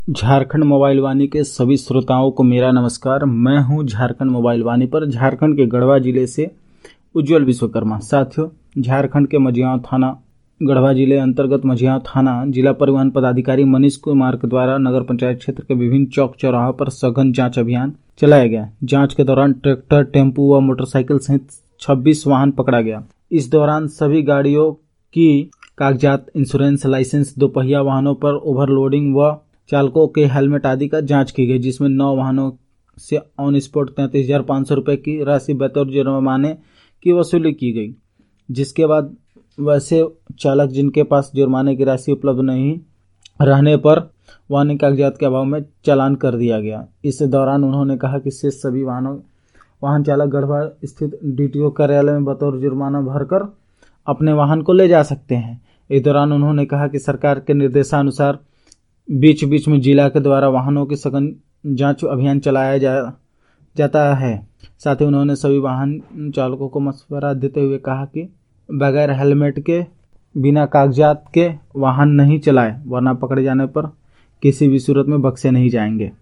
Jharkhand mobile वाणी के सभी श्रोताओं को मेरा नमस्कार। मैं हूं झारखंड मोबाइल वाणी पर झारखंड के गढ़वा जिले से उज्जवल विश्वकर्मा। साथियों, झारखंड के मझियाव थाना, गढ़वा जिले अंतर्गत मझियाव थाना जिला परिवहन पदाधिकारी मनीष कुमार के द्वारा नगर पंचायत क्षेत्र के विभिन्न चौक चौराहों पर सघन जांच अभियान चलाया गया। जांच के दौरान ट्रैक्टर, टेम्पू व मोटरसाइकिल सहित 26 वाहन पकड़ा गया। इस दौरान सभी गाड़ियों की कागजात, इंश्योरेंस, लाइसेंस, दोपहिया वाहनों पर ओवरलोडिंग व चालकों के हेलमेट आदि का जांच की गई, जिसमें 9 वाहनों से ऑन स्पॉट 33,500 रुपये की राशि बतौर जुर्माने की वसूली की गई। जिसके बाद वैसे चालक जिनके पास जुर्माने की राशि उपलब्ध नहीं रहने पर वाहन कागजात के अभाव में चालान कर दिया गया। इस दौरान उन्होंने कहा कि शेष सभी वाहन चालक गढ़वा स्थित डीटीओ कार्यालय में बतौर जुर्माना भरकर अपने वाहन को ले जा सकते हैं। इस दौरान उन्होंने कहा कि सरकार के निर्देशानुसार बीच बीच में जिला के द्वारा वाहनों की सघन जांच अभियान चलाया जाता है। साथ ही उन्होंने सभी वाहन चालकों को मशवरा देते हुए कहा कि बगैर हेलमेट के, बिना कागजात के वाहन नहीं चलाएं, वरना पकड़े जाने पर किसी भी सूरत में बख्शे नहीं जाएंगे।